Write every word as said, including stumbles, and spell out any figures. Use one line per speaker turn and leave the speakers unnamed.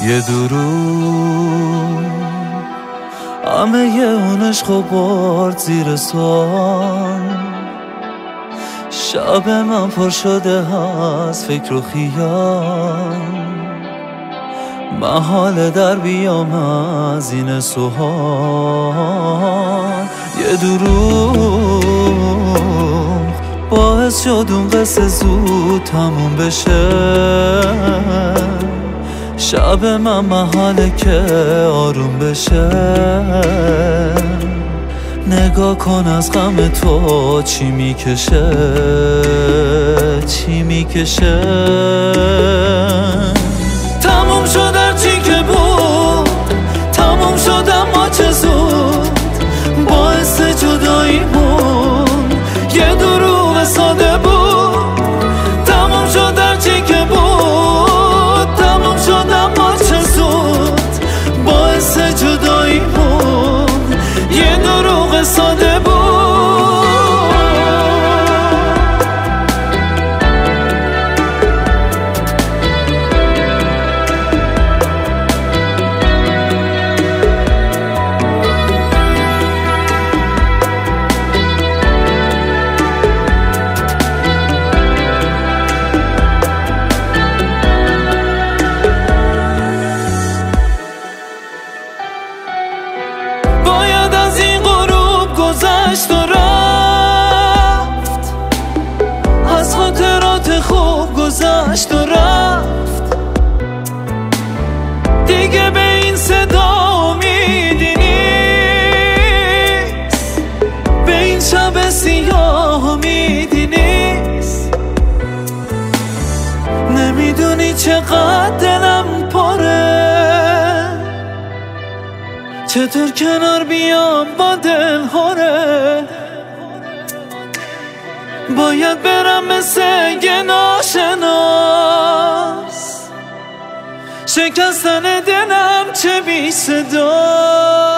یه دروغ همه یه اون عشق و برد زیر سوال. شب من پر شده از فکر و خیال، محال در بیام از این سوال. یه دروغ باعث شد اون قصه زود تموم بشه. شب من محاله که آروم بشه. نگاه کن از غم تو چی میکشه، چی میکشه. تموم شد هرچی که بود، تموم شد اما چه زود. باعث جداییمون یه دروغ ساده بود. تموم شد هرچی که بود، تموم شد اما چه زود. باعث جداییمون یه دروغ ساده بود. باید از این غروب گذشت و رفت، از خاطرات خوب گذشت و رفت. دیگه به این صدا امیدی نیست، به این شب سیاه امیدی نیست. نمیدونی چقدر دلم پره، چطور کنار بیام با دل خوره. باید برم مثل یه ناشناس، شکستن دلم چه بی صدا.